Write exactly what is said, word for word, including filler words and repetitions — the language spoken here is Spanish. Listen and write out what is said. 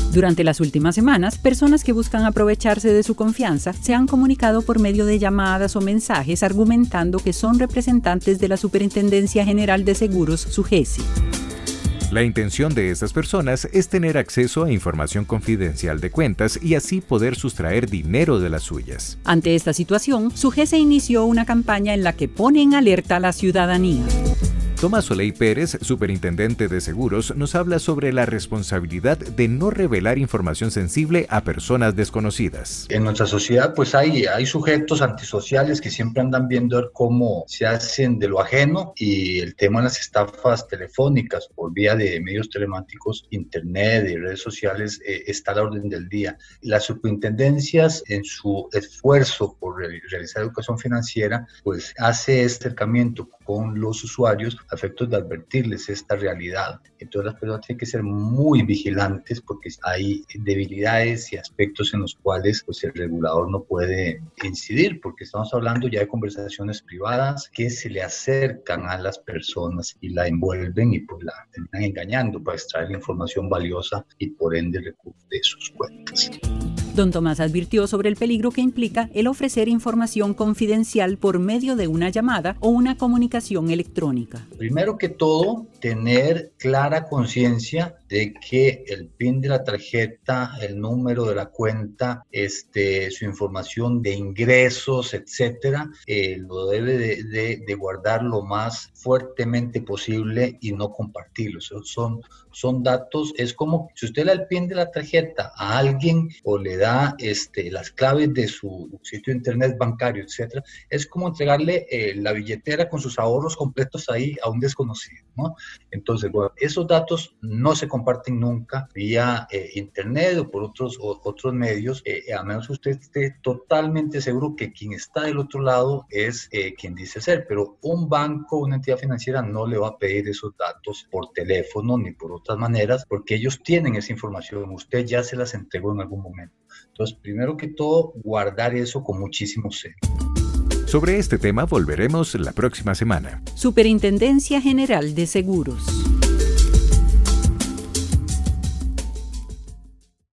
Durante las últimas semanas, personas que buscan aprovecharse de su confianza se han comunicado por medio de llamadas o mensajes argumentando que son representantes de la Superintendencia General de Seguros, SUGESI. La intención de estas personas es tener acceso a información confidencial de cuentas y así poder sustraer dinero de las suyas. Ante esta situación, SUGESI inició una campaña en la que pone en alerta a la ciudadanía. Tomás Soleil Pérez, superintendente de seguros, nos habla sobre la responsabilidad de no revelar información sensible a personas desconocidas. En nuestra sociedad pues hay, hay sujetos antisociales que siempre andan viendo cómo se hacen de lo ajeno, y el tema de las estafas telefónicas por vía de medios telemáticos, internet y redes sociales eh, está a la orden del día. Las superintendencias, en su esfuerzo por realizar educación financiera, pues hace este acercamiento con los usuarios a efectos de advertirles esta realidad. Entonces las personas tienen que ser muy vigilantes porque hay debilidades y aspectos en los cuales pues, el regulador no puede incidir, porque estamos hablando ya de conversaciones privadas que se le acercan a las personas y la envuelven y pues la terminan engañando para extraer la información valiosa y por ende recursos de sus cuentas. Don Tomás advirtió sobre el peligro que implica el ofrecer información confidencial por medio de una llamada o una comunicación electrónica. Primero que todo, tener clara conciencia de que el PIN de la tarjeta, el número de la cuenta, este, su información de ingresos, etcétera, eh, lo debe de, de, de guardar lo más fuertemente posible y no compartirlo. Son, son datos, es como si usted le da el PIN de la tarjeta a alguien o le da este, las claves de su sitio de internet bancario, etcétera, es como entregarle eh, la billetera con sus ahorros completos ahí a un desconocido, ¿no? Entonces, bueno, esos datos no se comparten nunca vía eh, internet o por otros, o, otros medios, eh, a menos que usted esté totalmente seguro que quien está del otro lado es eh, quien dice ser, pero un banco, una entidad financiera no le va a pedir esos datos por teléfono ni por otras maneras, porque ellos tienen esa información, usted ya se las entregó en algún momento. Entonces, primero que todo, guardar eso con muchísimo celo. Sobre este tema volveremos la próxima semana. Superintendencia General de Seguros.